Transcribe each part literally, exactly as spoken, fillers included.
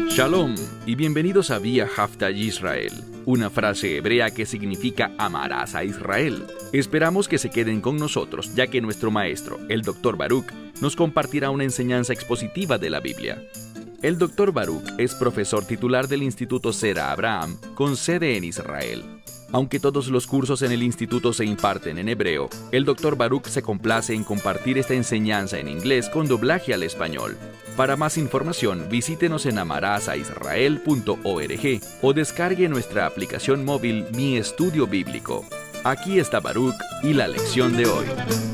Shalom y bienvenidos a Vía Haftaj Israel, una frase hebrea que significa amarás a Israel. Esperamos que se queden con nosotros, ya que nuestro maestro, el doctor Baruch, nos compartirá una enseñanza expositiva de la Biblia. El doctor Baruch es profesor titular del Instituto Zera Abraham, con sede en Israel. Aunque todos los cursos en el instituto se imparten en hebreo, el doctor Baruch se complace en compartir esta enseñanza en inglés con doblaje al español. Para más información, visítenos en amarasaisrael punto org o descargue nuestra aplicación móvil Mi Estudio Bíblico. Aquí está Baruch y la lección de hoy.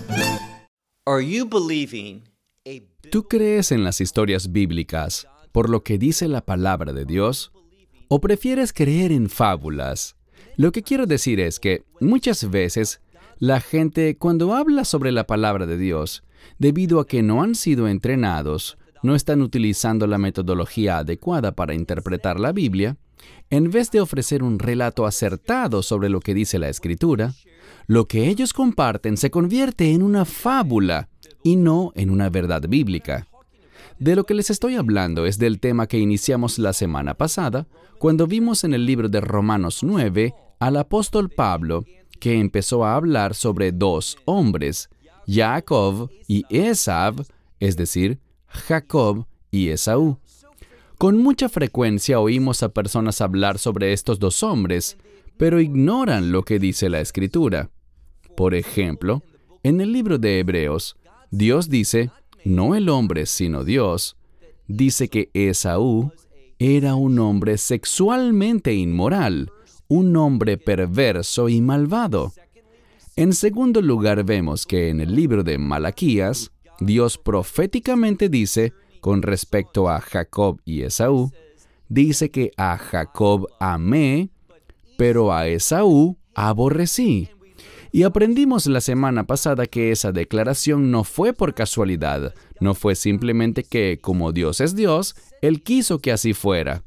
¿Tú crees en las historias bíblicas por lo que dice la palabra de Dios? ¿O prefieres creer en fábulas? Lo que quiero decir es que muchas veces la gente, cuando habla sobre la palabra de Dios, debido a que no han sido entrenados, no están utilizando la metodología adecuada para interpretar la Biblia, en vez de ofrecer un relato acertado sobre lo que dice la Escritura, lo que ellos comparten se convierte en una fábula y no en una verdad bíblica. De lo que les estoy hablando es del tema que iniciamos la semana pasada, cuando vimos en el libro de Romanos nueve al apóstol Pablo, que empezó a hablar sobre dos hombres, Jacob y Esav, es decir, Jacob y Esaú. Con mucha frecuencia oímos a personas hablar sobre estos dos hombres, pero ignoran lo que dice la Escritura. Por ejemplo, en el libro de Hebreos, Dios dice, no el hombre, sino Dios, dice que Esaú era un hombre sexualmente inmoral, un hombre perverso y malvado. En segundo lugar, vemos que en el libro de Malaquías, Dios proféticamente dice, con respecto a Jacob y Esaú, dice que a Jacob amé, pero a Esaú aborrecí. Y aprendimos la semana pasada que esa declaración no fue por casualidad, no fue simplemente que, como Dios es Dios, Él quiso que así fuera.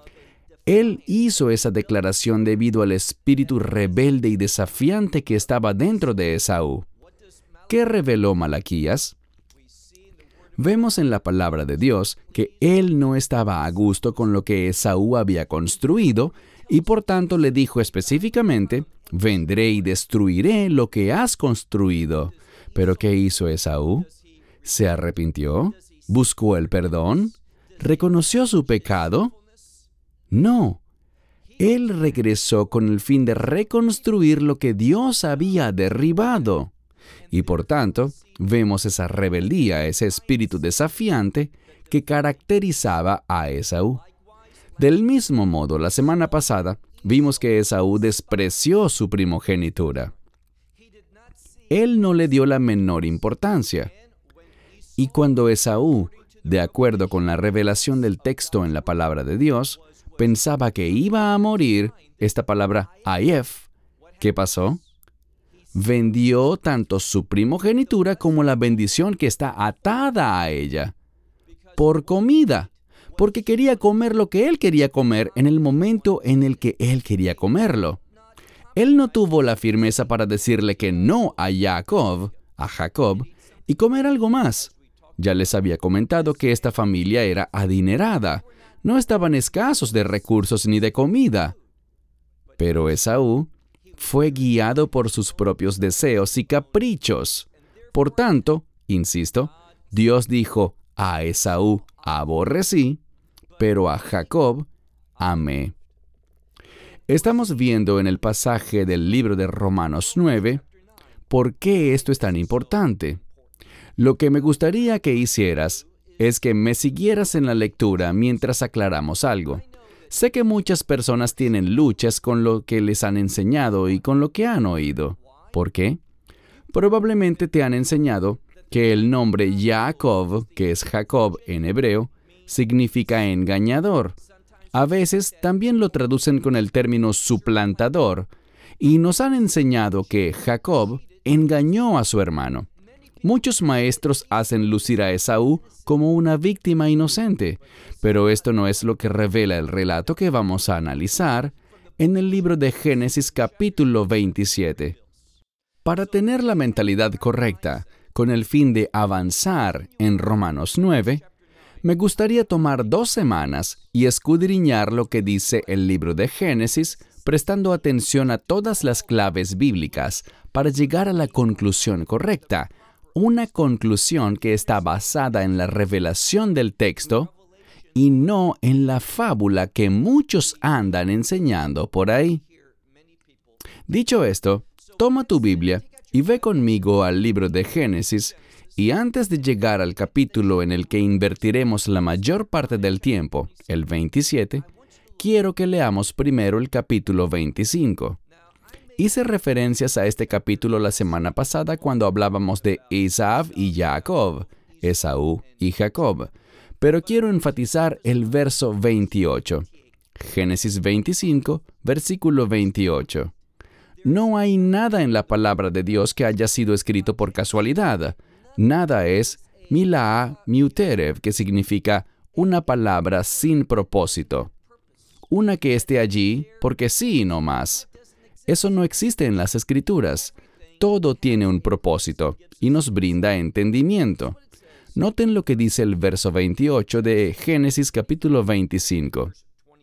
Él hizo esa declaración debido al espíritu rebelde y desafiante que estaba dentro de Esaú. ¿Qué reveló Malaquías? Vemos en la palabra de Dios que él no estaba a gusto con lo que Esaú había construido y por tanto le dijo específicamente, vendré y destruiré lo que has construido. ¿Pero qué hizo Esaú? ¿Se arrepintió? ¿Buscó el perdón? ¿Reconoció su pecado? No. Él regresó con el fin de reconstruir lo que Dios había derribado. Y por tanto, vemos esa rebeldía, ese espíritu desafiante que caracterizaba a Esaú. Del mismo modo, la semana pasada, vimos que Esaú despreció su primogenitura. Él no le dio la menor importancia. Y cuando Esaú, de acuerdo con la revelación del texto en la palabra de Dios, pensaba que iba a morir, esta palabra ayef, ¿qué pasó? Vendió tanto su primogenitura como la bendición que está atada a ella, por comida, porque quería comer lo que él quería comer en el momento en el que él quería comerlo. Él no tuvo la firmeza para decirle que no a Jacob, a Jacob, y comer algo más. Ya les había comentado que esta familia era adinerada, no estaban escasos de recursos ni de comida. Pero Esaú fue guiado por sus propios deseos y caprichos. Por tanto, insisto, Dios dijo, a Esaú aborrecí, pero a Jacob amé. Estamos viendo en el pasaje del libro de Romanos nueve, ¿por qué esto es tan importante? Lo que me gustaría que hicieras es que me siguieras en la lectura mientras aclaramos algo. Sé que muchas personas tienen luchas con lo que les han enseñado y con lo que han oído. ¿Por qué? Probablemente te han enseñado que el nombre Jacob, que es Jacob en hebreo, significa engañador. A veces también lo traducen con el término suplantador, y nos han enseñado que Jacob engañó a su hermano. Muchos maestros hacen lucir a Esaú como una víctima inocente, pero esto no es lo que revela el relato que vamos a analizar en el libro de Génesis capítulo veintisiete. Para tener la mentalidad correcta, con el fin de avanzar en Romanos nueve, Me gustaría tomar dos semanas y escudriñar lo que dice el libro de Génesis, prestando atención a todas las claves bíblicas para llegar a la conclusión correcta, una conclusión que está basada en la revelación del texto y no en la fábula que muchos andan enseñando por ahí. Dicho esto, toma tu Biblia y ve conmigo al libro de Génesis, y antes de llegar al capítulo en el que invertiremos la mayor parte del tiempo, el veintisiete, quiero que leamos primero el capítulo veinticinco. Hice referencias a este capítulo la semana pasada cuando hablábamos de Esaú y Jacob, Esaú y Jacob, pero quiero enfatizar el verso veintiocho. Génesis veinticinco, versículo veintiocho. No hay nada en la palabra de Dios que haya sido escrito por casualidad. Nada es milaa miuterev, que significa una palabra sin propósito. Una que esté allí porque sí y no más. Eso no existe en las Escrituras. Todo tiene un propósito y nos brinda entendimiento. Noten lo que dice el verso veintiocho de Génesis capítulo veinticinco.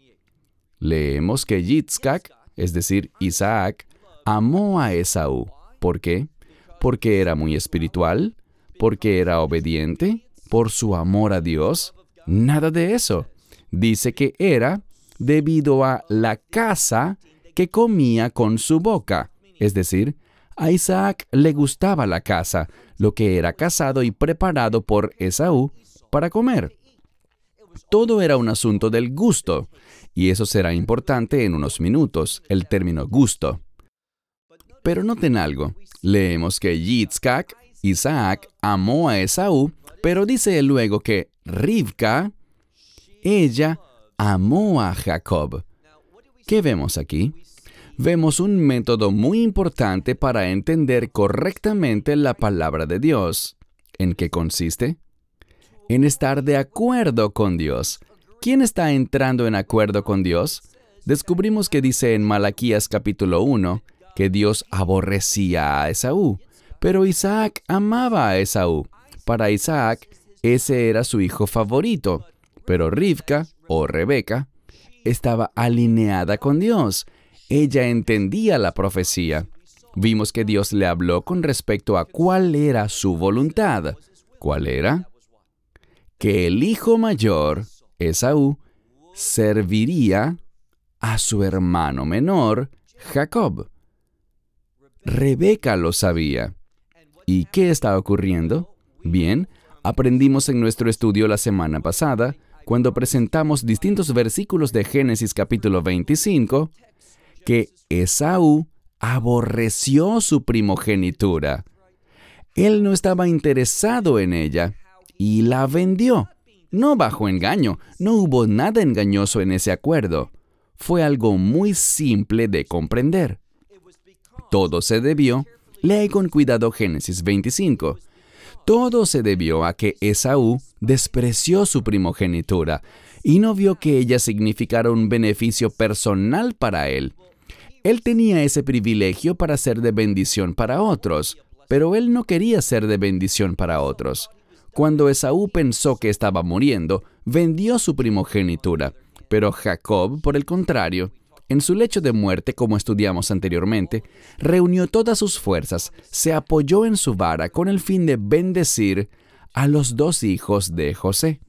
Leemos que Yitzhak, es decir, Isaac, amó a Esaú. ¿Por qué? Porque era muy espiritual, porque era obediente, por su amor a Dios. Nada de eso. Dice que era debido a la caza que comía con su boca. Es decir, a Isaac le gustaba la caza, lo que era cazado y preparado por Esaú para comer. Todo era un asunto del gusto, y eso será importante en unos minutos, el término gusto. Pero noten algo. Leemos que Yitzhak, Isaac, amó a Esaú, pero dice luego que Rivka, ella amó a Jacob. ¿Qué vemos aquí? Vemos un método muy importante para entender correctamente la palabra de Dios. ¿En qué consiste? En estar de acuerdo con Dios. ¿Quién está entrando en acuerdo con Dios? Descubrimos que dice en Malaquías capítulo uno que Dios aborrecía a Esaú, pero Isaac amaba a Esaú. Para Isaac, ese era su hijo favorito, pero Rivka, o Rebeca, estaba alineada con Dios. Ella entendía la profecía. Vimos que Dios le habló con respecto a cuál era su voluntad. ¿Cuál era? Que el hijo mayor, Esaú, serviría a su hermano menor, Jacob. Rebeca lo sabía. ¿Y qué está ocurriendo? Bien, aprendimos en nuestro estudio la semana pasada, cuando presentamos distintos versículos de Génesis capítulo veinticinco, que Esaú aborreció su primogenitura. Él no estaba interesado en ella y la vendió. No bajo engaño, no hubo nada engañoso en ese acuerdo. Fue algo muy simple de comprender. Todo se debió, lee con cuidado Génesis veinticinco. Todo se debió a que Esaú despreció su primogenitura y no vio que ella significara un beneficio personal para él. Él tenía ese privilegio para ser de bendición para otros, pero él no quería ser de bendición para otros. Cuando Esaú pensó que estaba muriendo, vendió su primogenitura, pero Jacob, por el contrario, en su lecho de muerte, como estudiamos anteriormente, reunió todas sus fuerzas, se apoyó en su vara con el fin de bendecir a los dos hijos de José.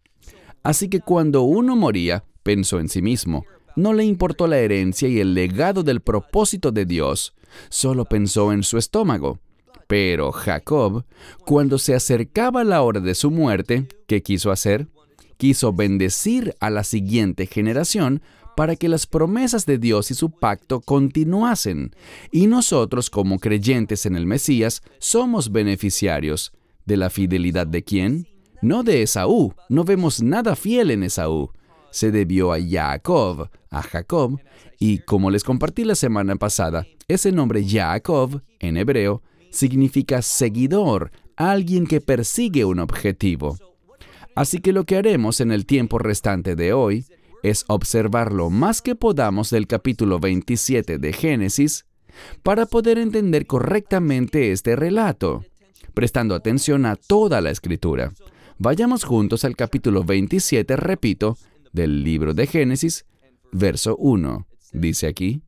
Así que cuando uno moría, pensó en sí mismo. No le importó la herencia y el legado del propósito de Dios, solo pensó en su estómago. Pero Jacob, cuando se acercaba la hora de su muerte, ¿qué quiso hacer? Quiso bendecir a la siguiente generación para que las promesas de Dios y su pacto continuasen. Y nosotros, como creyentes en el Mesías, somos beneficiarios. ¿De la fidelidad de quién? No de Esaú. No vemos nada fiel en Esaú. Se debió a Jacob, a Jacob, y como les compartí la semana pasada, ese nombre Jacob, en hebreo, significa seguidor, alguien que persigue un objetivo. Así que lo que haremos en el tiempo restante de hoy es observar lo más que podamos del capítulo veintisiete de Génesis para poder entender correctamente este relato, prestando atención a toda la Escritura. Vayamos juntos al capítulo veintisiete, repito, del libro de Génesis, verso uno. Dice aquí: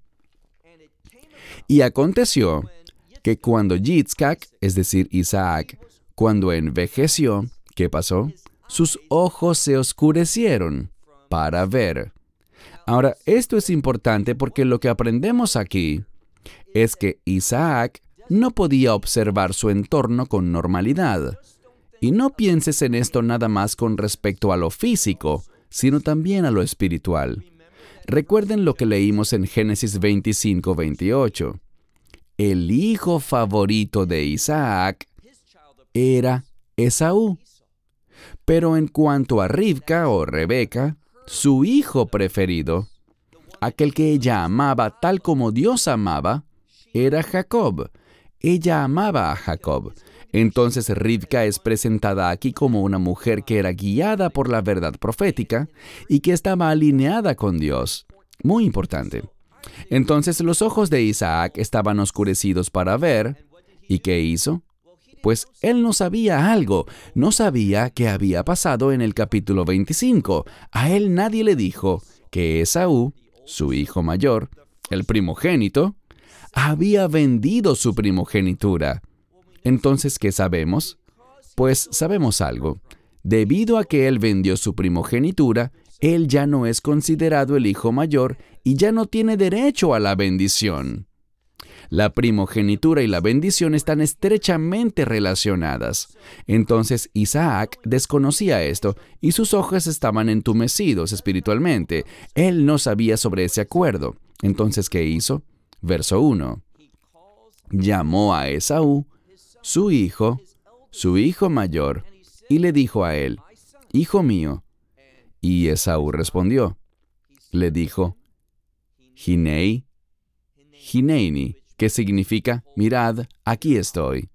y aconteció que cuando Yitzhak, es decir, Isaac, cuando envejeció, ¿qué pasó? Sus ojos se oscurecieron para ver. Ahora, esto es importante porque lo que aprendemos aquí es que Isaac no podía observar su entorno con normalidad. Y no pienses en esto nada más con respecto a lo físico, sino también a lo espiritual. Recuerden lo que leímos en Génesis veinticinco, veintiocho. El hijo favorito de Isaac era Esaú. Pero en cuanto a Rivka o Rebeca, su hijo preferido, aquel que ella amaba tal como Dios amaba, era Jacob. Ella amaba a Jacob. Entonces Rivka es presentada aquí como una mujer que era guiada por la verdad profética y que estaba alineada con Dios. Muy importante. Entonces los ojos de Isaac estaban oscurecidos para ver. ¿Y qué hizo? Pues él no sabía algo. No sabía qué había pasado en el capítulo veinticinco. A él nadie le dijo que Esaú, su hijo mayor, el primogénito, había vendido su primogenitura. Entonces, ¿qué sabemos? Pues sabemos algo. Debido a que él vendió su primogenitura, él ya no es considerado el hijo mayor y ya no tiene derecho a la bendición. La primogenitura y la bendición están estrechamente relacionadas. Entonces Isaac desconocía esto y sus ojos estaban entumecidos espiritualmente. Él no sabía sobre ese acuerdo. Entonces, ¿qué hizo? Verso uno. Llamó a Esaú, su hijo, su hijo mayor, y le dijo a él: Hijo mío. Y Esaú respondió. Le dijo: Hinei, Hineini, que significa: mirad, aquí estoy.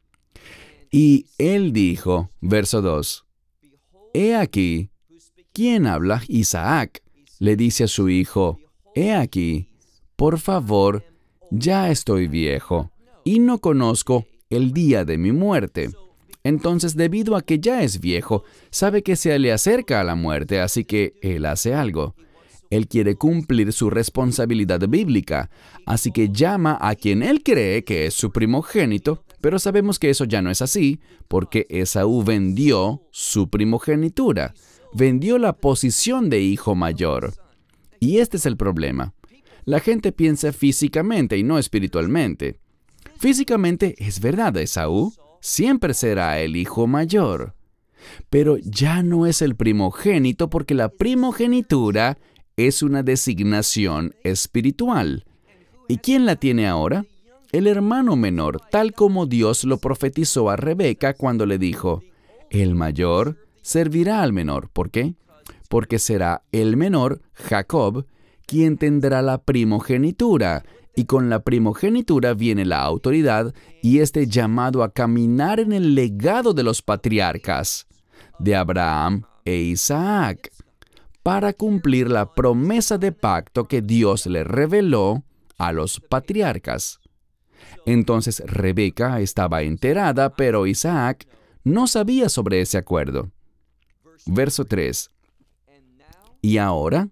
Y él dijo, verso dos, He aquí, ¿quién habla? Isaac. Le dice a su hijo: He aquí, por favor, ya estoy viejo, y no conozco el día de mi muerte. Entonces, debido a que ya es viejo, sabe que se le acerca a la muerte, así que él hace algo. Él quiere cumplir su responsabilidad bíblica, así que llama a quien él cree que es su primogénito, pero sabemos que eso ya no es así, porque Esaú vendió su primogenitura, vendió la posición de hijo mayor. Y este es el problema. La gente piensa físicamente y no espiritualmente. Físicamente es verdad, Esaú siempre será el hijo mayor, pero ya no es el primogénito porque la primogenitura es una designación espiritual. ¿Y quién la tiene ahora? El hermano menor, tal como Dios lo profetizó a Rebeca cuando le dijo: el mayor servirá al menor. ¿Por qué? Porque será el menor, Jacob, quien tendrá la primogenitura. Y con la primogenitura viene la autoridad y este llamado a caminar en el legado de los patriarcas, de Abraham e Isaac, para cumplir la promesa de pacto que Dios le reveló a los patriarcas. Entonces Rebeca estaba enterada, pero Isaac no sabía sobre ese acuerdo. Verso tres. Y ahora,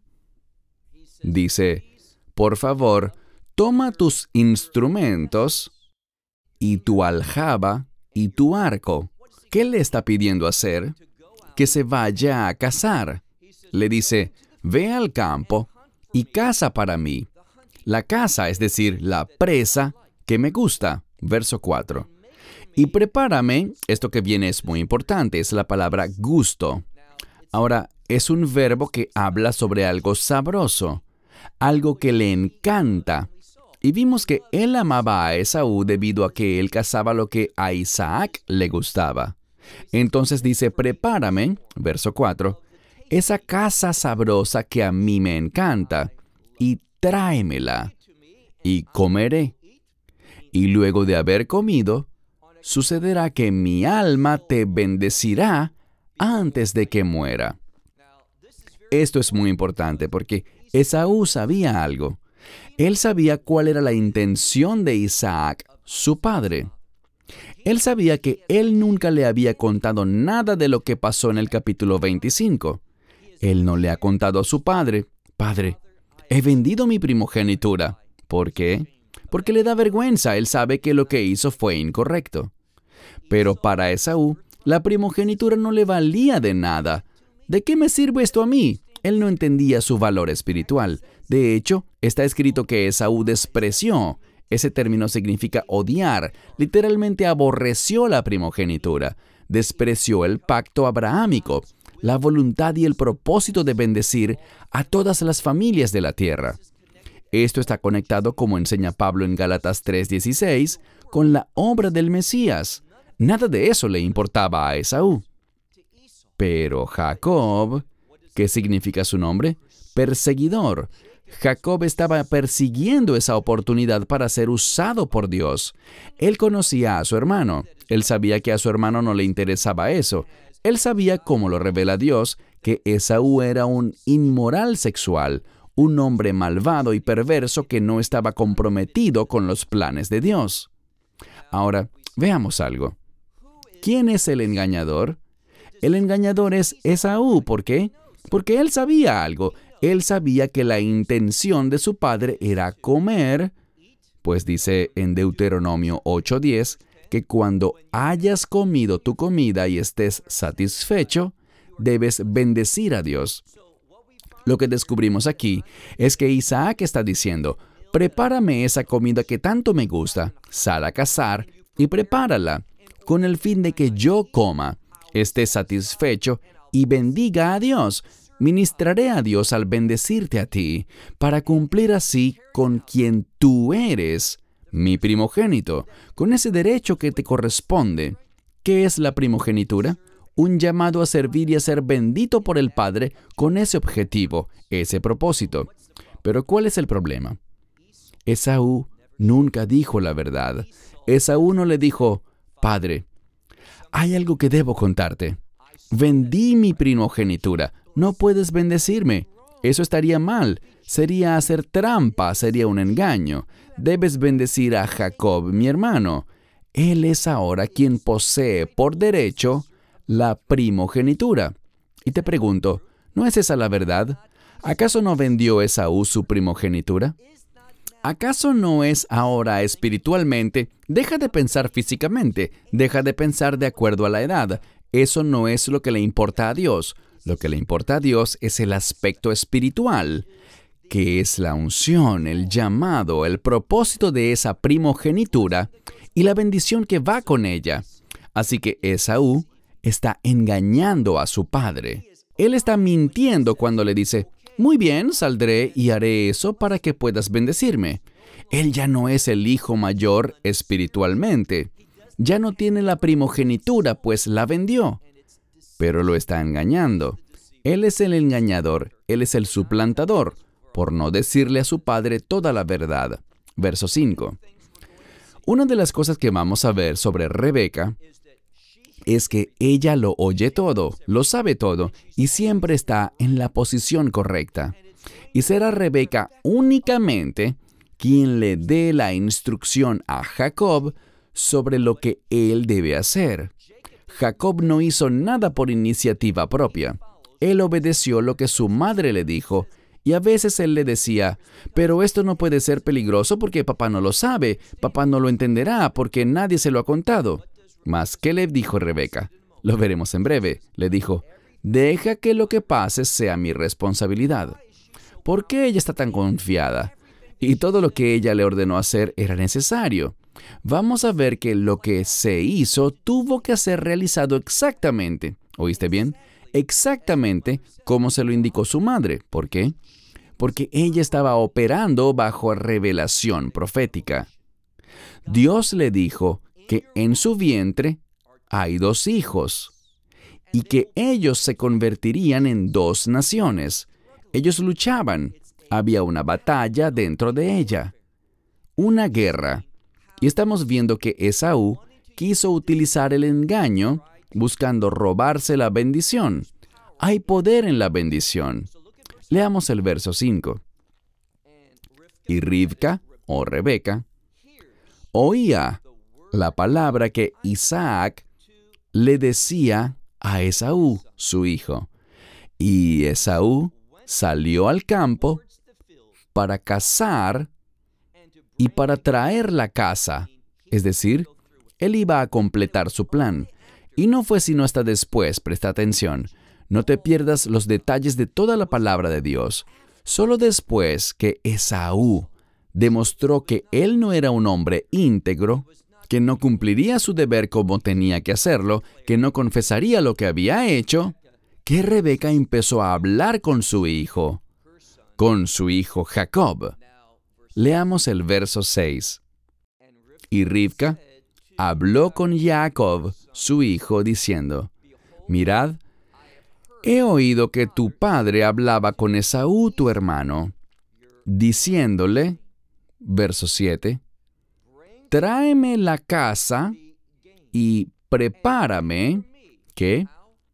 dice, por favor, toma tus instrumentos y tu aljaba y tu arco. ¿Qué le está pidiendo hacer? Que se vaya a cazar. Le dice: ve al campo y caza para mí. La caza, es decir, la presa que me gusta. Verso cuatro. Y prepárame, esto que viene es muy importante, es la palabra gusto. Ahora, es un verbo que habla sobre algo sabroso, algo que le encanta. Y vimos que él amaba a Esaú debido a que él cazaba lo que a Isaac le gustaba. Entonces dice: prepárame, verso cuatro, esa caza sabrosa que a mí me encanta, y tráemela, y comeré. Y luego de haber comido, sucederá que mi alma te bendecirá antes de que muera. Esto es muy importante porque Esaú sabía algo. Él sabía cuál era la intención de Isaac, su padre. Él sabía que él nunca le había contado nada de lo que pasó en el capítulo veinticinco. Él no le ha contado a su padre: Padre, he vendido mi primogenitura. ¿Por qué? Porque le da vergüenza. Él sabe que lo que hizo fue incorrecto. Pero para Esaú, la primogenitura no le valía de nada. ¿De qué me sirve esto a mí? Él no entendía su valor espiritual. De hecho, está escrito que Esaú despreció. Ese término significa odiar. Literalmente aborreció la primogenitura. Despreció el pacto abrahámico, la voluntad y el propósito de bendecir a todas las familias de la tierra. Esto está conectado, como enseña Pablo en Gálatas tres dieciséis, con la obra del Mesías. Nada de eso le importaba a Esaú. Pero Jacob, ¿qué significa su nombre? Perseguidor. Jacob estaba persiguiendo esa oportunidad para ser usado por Dios. Él conocía a su hermano. Él sabía que a su hermano no le interesaba eso. Él sabía, como lo revela Dios, que Esaú era un inmoral sexual, un hombre malvado y perverso que no estaba comprometido con los planes de Dios. Ahora, veamos algo. ¿Quién es el engañador? El engañador es Esaú. ¿Por qué? Porque él sabía algo. Él sabía que la intención de su padre era comer, pues dice en Deuteronomio ocho diez, que cuando hayas comido tu comida y estés satisfecho, debes bendecir a Dios. Lo que descubrimos aquí es que Isaac está diciendo: prepárame esa comida que tanto me gusta, sal a cazar y prepárala, con el fin de que yo coma, esté satisfecho y bendiga a Dios. Ministraré a Dios al bendecirte a ti, para cumplir así con quien tú eres, mi primogénito, con ese derecho que te corresponde. ¿Qué es la primogenitura? Un llamado a servir y a ser bendito por el Padre con ese objetivo, ese propósito. Pero ¿cuál es el problema? Esaú nunca dijo la verdad. Esaú no le dijo: Padre, hay algo que debo contarte. Vendí mi primogenitura. No puedes bendecirme. Eso estaría mal. Sería hacer trampa, sería un engaño. Debes bendecir a Jacob, mi hermano. Él es ahora quien posee por derecho la primogenitura. Y te pregunto, ¿no es esa la verdad? ¿Acaso no vendió Esaú su primogenitura? ¿Acaso no es ahora espiritualmente? Deja de pensar físicamente, deja de pensar de acuerdo a la edad. Eso no es lo que le importa a Dios. Lo que le importa a Dios es el aspecto espiritual, que es la unción, el llamado, el propósito de esa primogenitura y la bendición que va con ella. Así que Esaú está engañando a su padre. Él está mintiendo cuando le dice: muy bien, saldré y haré eso para que puedas bendecirme. Él ya no es el hijo mayor espiritualmente. Ya no tiene la primogenitura, pues la vendió. Pero lo está engañando. Él es el engañador, él es el suplantador, por no decirle a su padre toda la verdad. Verso cinco. Una de las cosas que vamos a ver sobre Rebeca es que ella lo oye todo, lo sabe todo, y siempre está en la posición correcta. Y será Rebeca únicamente quien le dé la instrucción a Jacob sobre lo que él debe hacer. Jacob no hizo nada por iniciativa propia. Él obedeció lo que su madre le dijo, y a veces él le decía: pero esto no puede ser peligroso porque papá no lo sabe, papá no lo entenderá porque nadie se lo ha contado. Mas, ¿qué le dijo Rebeca? Lo veremos en breve. Le dijo: deja que lo que pase sea mi responsabilidad. ¿Por qué ella está tan confiada? Y todo lo que ella le ordenó hacer era necesario. Vamos a ver que lo que se hizo tuvo que ser realizado exactamente, ¿oíste bien? Exactamente como se lo indicó su madre. ¿Por qué? Porque ella estaba operando bajo revelación profética. Dios le dijo que en su vientre hay dos hijos y que ellos se convertirían en dos naciones. Ellos luchaban. Había una batalla dentro de ella, una guerra. Y estamos viendo que Esaú quiso utilizar el engaño buscando robarse la bendición. Hay poder en la bendición. Leamos el verso cinco. Y Rivca, o Rebeca, oía la palabra que Isaac le decía a Esaú, su hijo. Y Esaú salió al campo para cazar y para traer la caza. Es decir, él iba a completar su plan. Y no fue sino hasta después, presta atención, no te pierdas los detalles de toda la palabra de Dios. Solo después que Esaú demostró que él no era un hombre íntegro, que no cumpliría su deber como tenía que hacerlo, que no confesaría lo que había hecho, que Rebeca empezó a hablar con su hijo, con su hijo Jacob. Leamos el verso seis. Y Ribca habló con Jacob, su hijo, diciendo, mirad, he oído que tu padre hablaba con Esaú, tu hermano, diciéndole, verso siete, tráeme la caza y prepárame, ¿qué?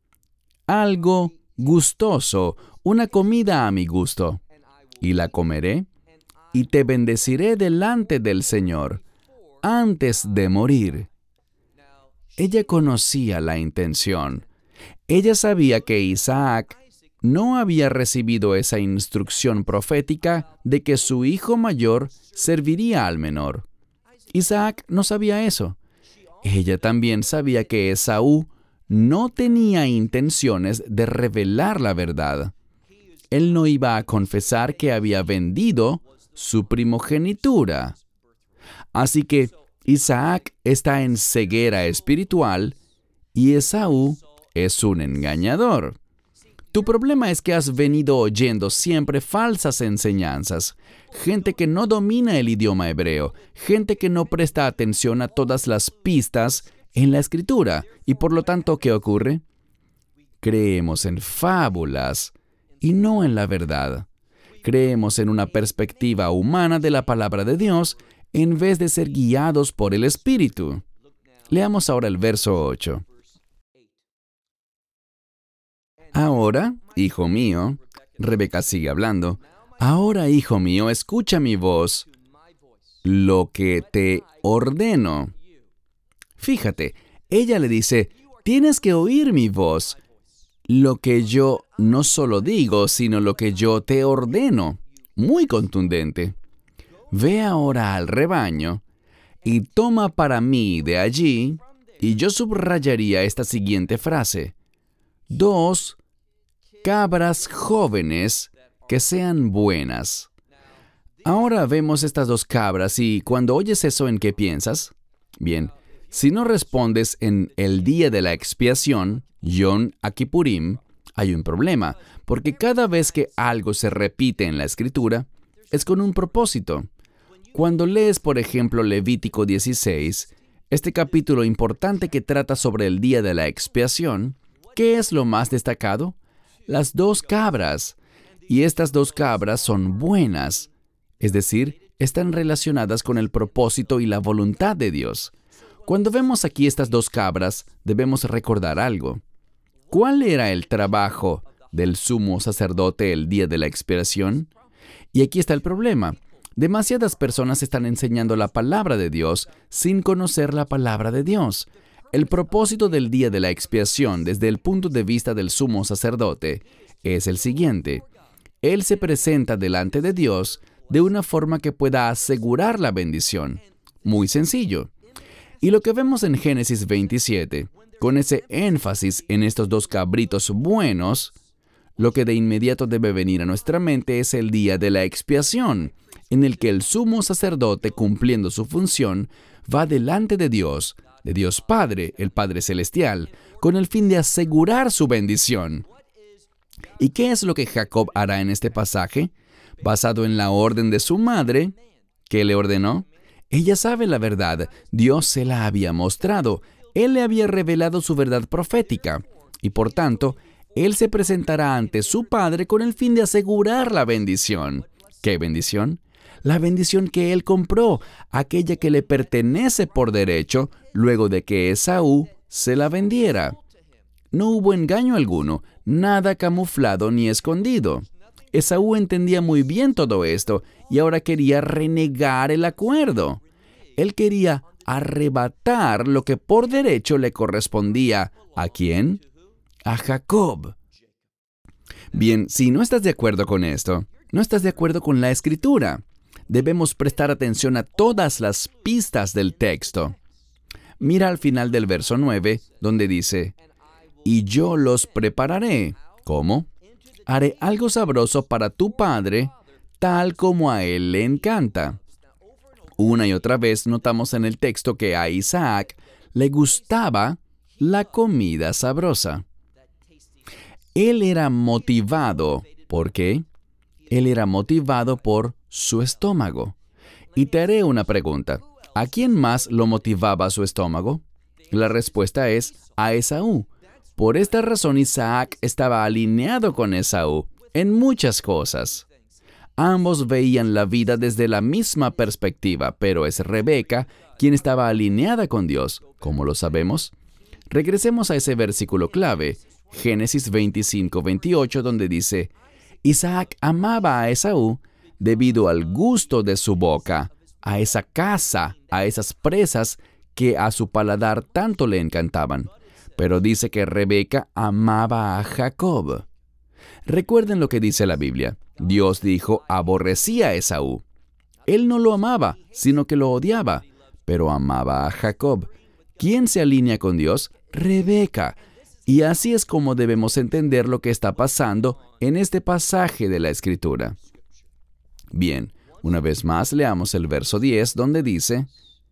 Algo gustoso, una comida a mi gusto, y la comeré, y te bendeciré delante del Señor, antes de morir. Ella conocía la intención. Ella sabía que Isaac no había recibido esa instrucción profética de que su hijo mayor serviría al menor. Isaac no sabía eso. Ella también sabía que Esaú no tenía intenciones de revelar la verdad. Él no iba a confesar que había vendido su primogenitura. Así que Isaac está en ceguera espiritual y Esaú es un engañador. Tu problema es que has venido oyendo siempre falsas enseñanzas, gente que no domina el idioma hebreo, gente que no presta atención a todas las pistas en la Escritura. Y por lo tanto, ¿qué ocurre? Creemos en fábulas y no en la verdad. Creemos en una perspectiva humana de la palabra de Dios en vez de ser guiados por el Espíritu. Leamos ahora el verso ocho. Ahora, hijo mío, Rebeca sigue hablando, ahora, hijo mío, escucha mi voz, lo que te ordeno. Fíjate, ella le dice, tienes que oír mi voz, lo que yo no solo digo, sino lo que yo te ordeno. Muy contundente. Ve ahora al rebaño y toma para mí de allí, y yo subrayaría esta siguiente frase, dos cabras jóvenes que sean buenas. Ahora vemos estas dos cabras y cuando oyes eso, ¿en qué piensas? Bien, si no respondes en el día de la expiación, Yom Kippurim, hay un problema, porque cada vez que algo se repite en la Escritura, es con un propósito. Cuando lees, por ejemplo, Levítico dieciséis, este capítulo importante que trata sobre el día de la expiación, ¿qué es lo más destacado? Las dos cabras. Y estas dos cabras son buenas, es decir, están relacionadas con el propósito y la voluntad de Dios. Cuando vemos aquí estas dos cabras, debemos recordar algo. ¿Cuál era el trabajo del sumo sacerdote el día de la expiación? Y aquí está el problema. Demasiadas personas están enseñando la palabra de Dios sin conocer la palabra de Dios. El propósito del día de la expiación, desde el punto de vista del sumo sacerdote, es el siguiente. Él se presenta delante de Dios de una forma que pueda asegurar la bendición. Muy sencillo. Y lo que vemos en Génesis veintisiete, con ese énfasis en estos dos cabritos buenos, lo que de inmediato debe venir a nuestra mente es el día de la expiación, en el que el sumo sacerdote, cumpliendo su función, va delante de Dios, de Dios Padre, el Padre Celestial, con el fin de asegurar su bendición. ¿Y qué es lo que Jacob hará en este pasaje? Basado en la orden de su madre, ¿qué le ordenó? Ella sabe la verdad, Dios se la había mostrado, Él le había revelado su verdad profética, y por tanto, Él se presentará ante su padre con el fin de asegurar la bendición. ¿Qué bendición? La bendición que Él compró, aquella que le pertenece por derecho, luego de que Esaú se la vendiera. No hubo engaño alguno, nada camuflado ni escondido. Esaú entendía muy bien todo esto y ahora quería renegar el acuerdo. Él quería arrebatar lo que por derecho le correspondía. ¿A quién? A Jacob. Bien, si no estás de acuerdo con esto, no estás de acuerdo con la Escritura. Debemos prestar atención a todas las pistas del texto. Mira al final del verso nueve, donde dice, y yo los prepararé. ¿Cómo? Haré algo sabroso para tu padre, tal como a él le encanta. Una y otra vez notamos en el texto que a Isaac le gustaba la comida sabrosa. Él era motivado. ¿Por qué? Él era motivado por su estómago. Y te haré una pregunta. ¿A quién más lo motivaba su estómago? La respuesta es a Esaú. Por esta razón Isaac estaba alineado con Esaú en muchas cosas. Ambos veían la vida desde la misma perspectiva, pero es Rebeca quien estaba alineada con Dios. ¿Cómo lo sabemos? Regresemos a ese versículo clave, Génesis veinticinco, veintiocho, donde dice, Isaac amaba a Esaú debido al gusto de su boca, a esa caza, a esas presas que a su paladar tanto le encantaban. Pero dice que Rebeca amaba a Jacob. Recuerden lo que dice la Biblia. Dios dijo, aborrecía a Esaú. Él no lo amaba, sino que lo odiaba, pero amaba a Jacob. ¿Quién se alinea con Dios? Rebeca. Y así es como debemos entender lo que está pasando en este pasaje de la Escritura. Bien, una vez más leamos el verso diez, donde dice,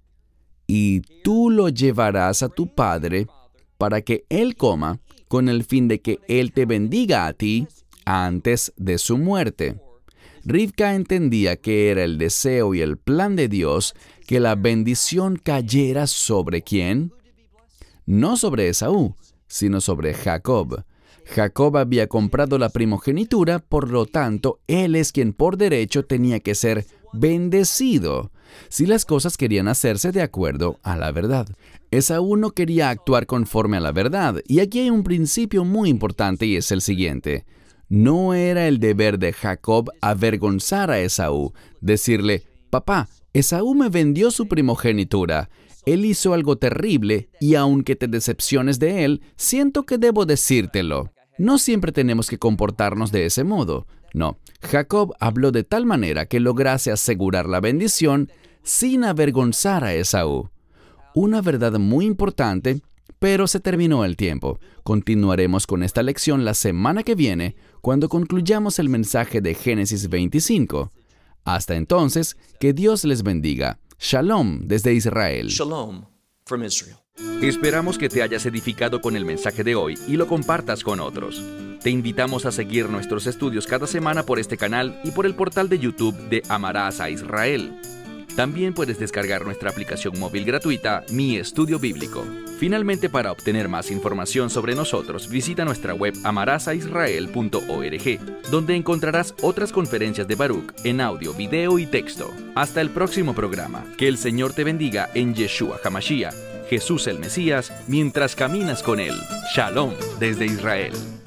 y tú lo llevarás a tu padre para que él coma, con el fin de que él te bendiga a ti antes de su muerte. Rivka entendía que era el deseo y el plan de Dios que la bendición cayera sobre ¿quién? No sobre Esaú, sino sobre Jacob. Jacob había comprado la primogenitura, por lo tanto, él es quien por derecho tenía que ser bendecido, si las cosas querían hacerse de acuerdo a la verdad. Esaú no quería actuar conforme a la verdad, y aquí hay un principio muy importante y es el siguiente. No era el deber de Jacob avergonzar a Esaú, decirle, papá, Esaú me vendió su primogenitura. Él hizo algo terrible y aunque te decepciones de él, siento que debo decírtelo. No siempre tenemos que comportarnos de ese modo. No, Jacob habló de tal manera que lograse asegurar la bendición sin avergonzar a Esaú. Una verdad muy importante, pero se terminó el tiempo. Continuaremos con esta lección la semana que viene, cuando concluyamos el mensaje de Génesis veinticinco. Hasta entonces, que Dios les bendiga. Shalom desde Israel. Shalom from Israel. Esperamos que te hayas edificado con el mensaje de hoy y lo compartas con otros. Te invitamos a seguir nuestros estudios cada semana por este canal y por el portal de YouTube de Amarás a Israel. También puedes descargar nuestra aplicación móvil gratuita, Mi Estudio Bíblico. Finalmente, para obtener más información sobre nosotros, visita nuestra web amarás a israel punto org, donde encontrarás otras conferencias de Baruch en audio, video y texto. Hasta el próximo programa. Que el Señor te bendiga en Yeshua HaMashiach, Jesús el Mesías, mientras caminas con Él. Shalom desde Israel.